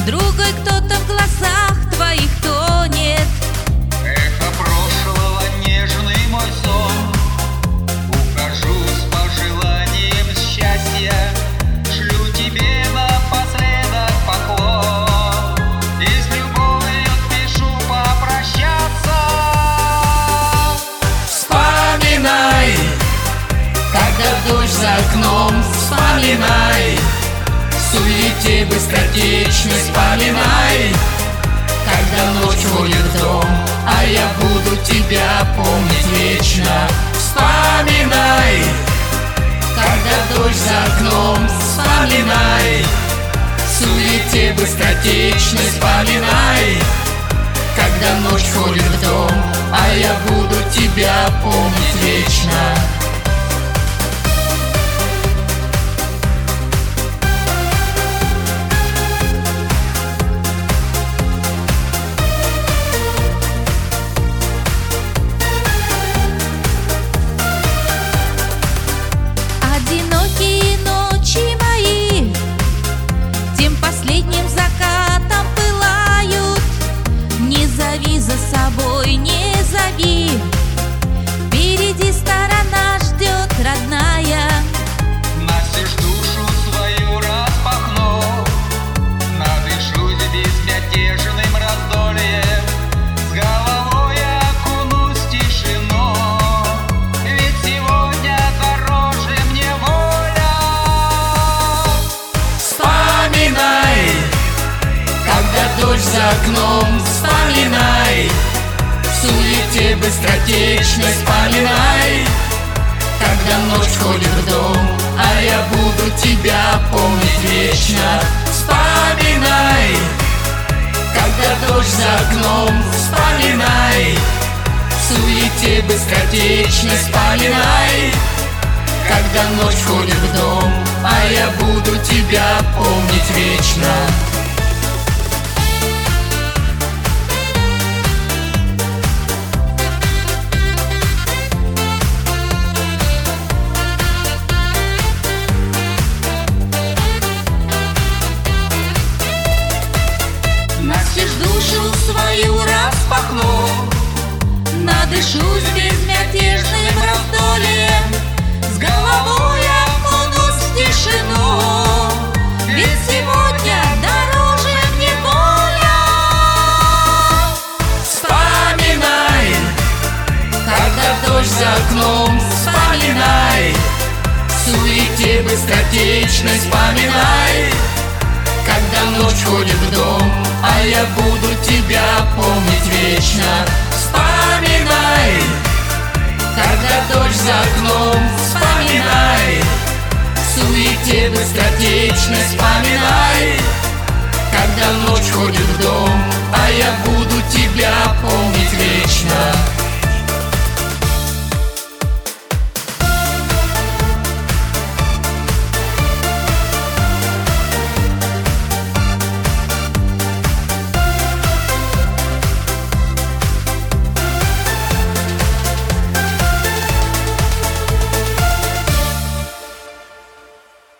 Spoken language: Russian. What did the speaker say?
другой кто-то в глазах твоих тонет. Эхо прошлого, нежный мой сон. Ухожу с пожеланием счастья. Шлю тебе напоследок поклон. И с любовью спешу попрощаться. Вспоминай, когда дождь за окном, вспоминай, в суете быстротечность вспоминай, когда ночь входит в дом, а я буду тебя помнить вечно. Вспоминай, когда дождь за окном, вспоминай, в суете быстротечность вспоминай, когда ночь входит в дом, а я буду тебя помнить вечно. Одинокие ночи мои тем последним закатом пылают. Не зови за собой, не зови, впереди сторона ждет родная. Настежь душу свою распахну, надышусь безмятежным раздольем, с головой окунусь в тишину, ведь сегодня дороже мне воля. Вспоминай, когда дождь за окном, вспоминай, в суете быстротечность вспоминай, когда ночь входит в дом, а я буду тебя помнить вечно. Вспоминай, когда дождь за окном, вспоминай, в суете быстротечность вспоминай, когда ночь входит в дом, а я буду тебя помнить вечно. Настежь душу свою распахну, надышусь безмятежным раздольем, с головой окунусь в тишину, ведь сегодня дороже мне воля. Вспоминай, когда дождь за окном, вспоминай, в суете быстротечность вспоминай, когда ночь входит в дом, а я буду тебя помнить вечно. Вспоминай, когда дождь за окном, вспоминай, в суете быстротечность вспоминай, когда ночь входит